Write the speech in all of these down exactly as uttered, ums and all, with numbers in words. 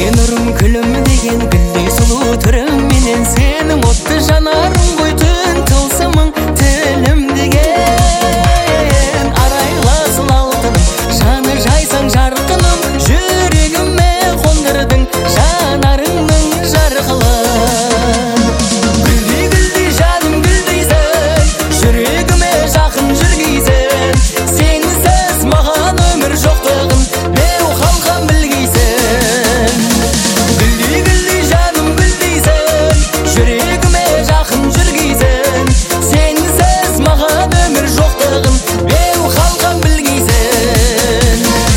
сен нұрым күлім деген гүлдей сұлу түрің менен сенің отты жанарың ғой түн тылсымың тілім деген арайласыл алтыным жаны жайсаң жарқыным жүрегіме қондырдың жанарыңның жарқылын гүлдей гүлдей жаным гүлдейсің жүрегіме жақын жүргейсің сенсіз маған өмір жоқтығын беу қалқам білгейсің гүлдей гүлдей жаным гүлдейсің жүрегіме жақын жүргейсің сенсіз маған өмір жоқтығын беу қалқам білгейсің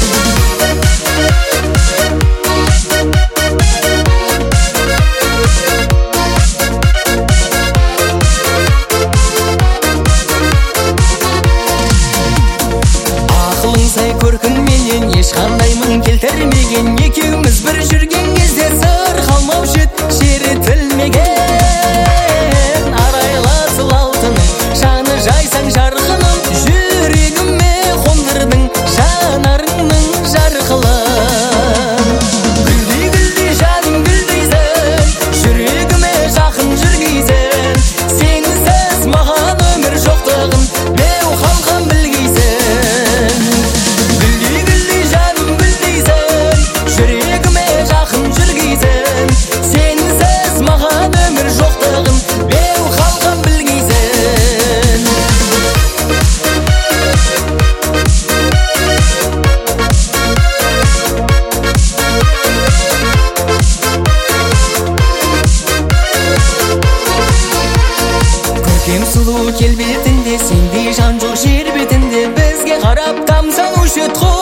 ақылың сай көркін менен ешқандай мұң келтірмеген екеуміз бір жүрген кезде сыр қалмаушы еді шертілмеген арайласыл алтыным жаны жайсаң жарқыным жүрегіме қондырдың жанарыңның жарқылын гүлдей гүлдей жаным гүлдейсің жүрегіме жақын жүргейсің сенсіз маған өмір жоқтығын беу қалқам білгейсің гүлдей гүлдей жаным гүлдейсің жүрегіме жақын жүргейсің сенсіз маған өмір жоқтығын беу қалқам білгейсің көркем сұлу келбетінде сендей жан жоқ жер бетінде бізге қарап тамсанушы еді